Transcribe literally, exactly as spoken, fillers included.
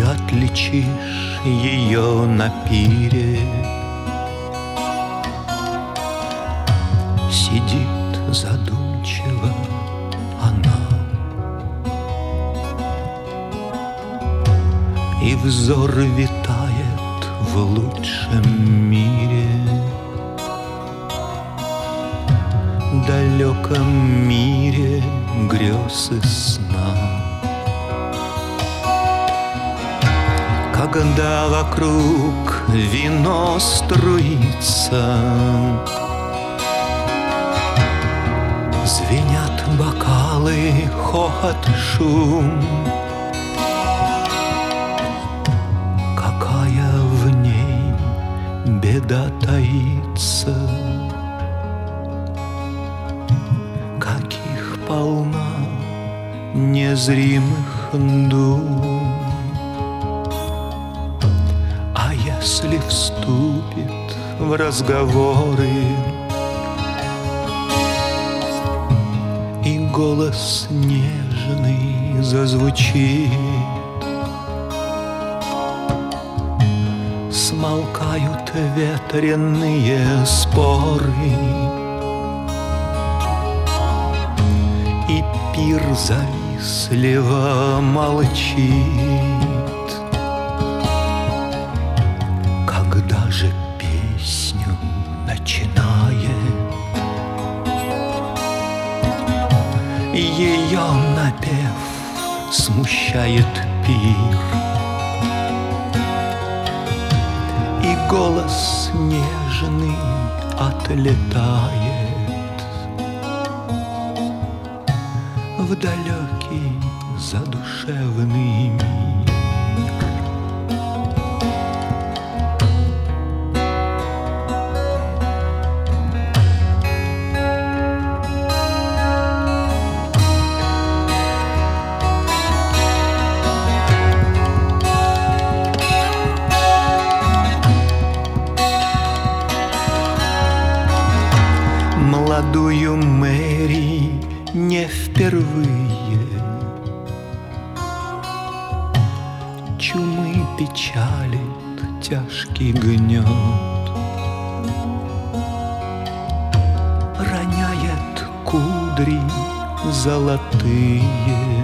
отличишь ее на пире. Сидит задумчиво она, и взор витает в лучшем мире, далеком мире грез и сна. Когда вокруг вино струится, звенят бокалы, хохот, шум. Какая в ней беда таится, каких полна незримых дум. А если вступит в разговоры и голос нежный зазвучит, смолкают ветреные споры, и пир завистливо молчит. Когда же песню начинает, ее напев смущает пир, и голос нежный отлетает в далекий задушевный мир. Молодую Мэри не впервые чумы печалит тяжкий гнет, роняет кудри золотые